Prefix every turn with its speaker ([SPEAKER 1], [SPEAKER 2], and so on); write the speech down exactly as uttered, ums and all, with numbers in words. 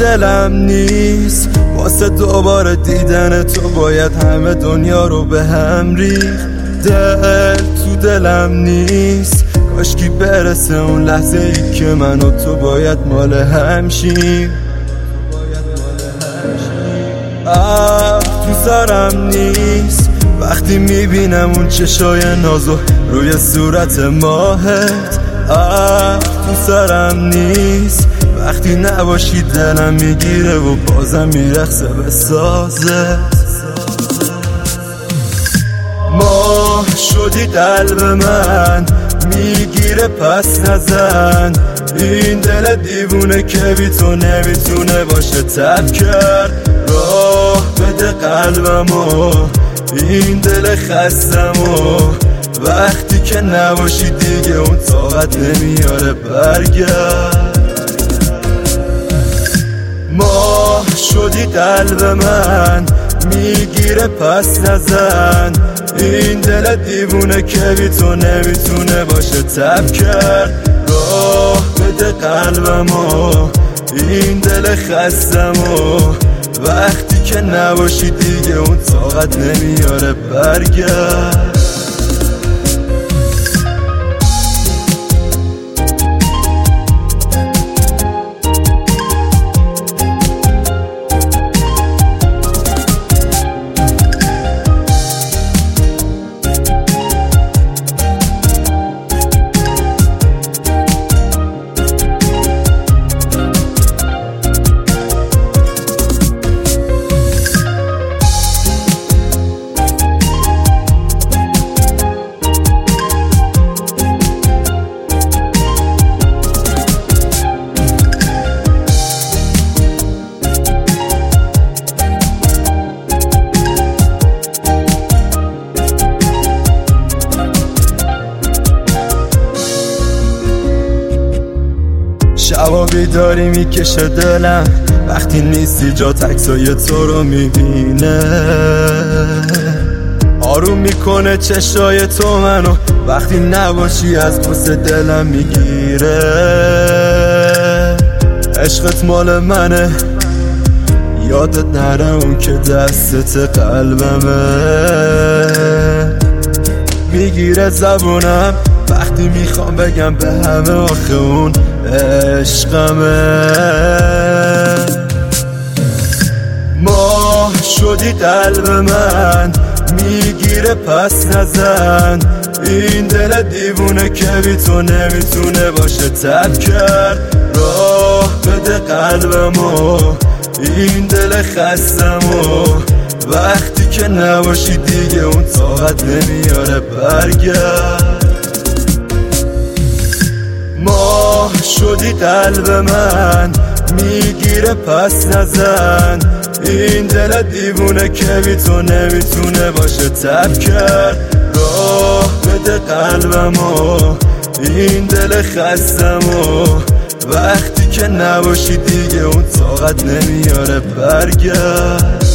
[SPEAKER 1] دلم نیست، واسه دوباره دیدن تو باید همه دنیا رو به هم ریخت. دل تو دلم نیست، کاشکی برسه اون لحظه ای که من و تو باید مال همشیم. آه تو سرم نیست وقتی میبینم اون چشای نازو روی صورت ماهت. آه تو سرم نیست وقتی نباشی دلم میگیره و بازم میرخصه به سازت. ماه شدی قلب من میگیره پس نزن، این دل دیوونه که بی تو نمیتونه باشه تب کرد. راه بده قلبمو این دل خستمو، وقتی که نباشی دیگه اون طاقت نمیاره برگرد. ماه شدی قلب من میگیره پس نزن، این دل دیوونه که بی تو نمیتونه باشه تب کرد. راه بده قلبمو این دل خستمو، وقتی که نباشی دیگه اون طاقت نمیاره برگرد. شبا بیداری میکشه دلم وقتی نیستی، جا تکسای تو رو میبینه. آروم میکنه چشای تو منو وقتی نباشی، از غصه دلم میگیره. عشقت مال منه یادت نره اون که دستت قلبمه. میگیره زبونم وقتی میخوام بگم به همه آخه اون عشقمه. ماه شدی قلب من میگیره پس نزن، این دل دیوونه که بی تو نمیتونه باشه تب کرد. راه بده قلبمو این دل خستمو، وقتی که نباشی دیگه اون طاقت نمیاره برگرد. ماه شدی قلب من میگیره پس نزن، این دل دیوونه که بی تو نمیتونه باشه تب کرد. راه بده قلبمو این دل خستمو، وقتی که نباشی دیگه اون طاقت نمیاره برگرد.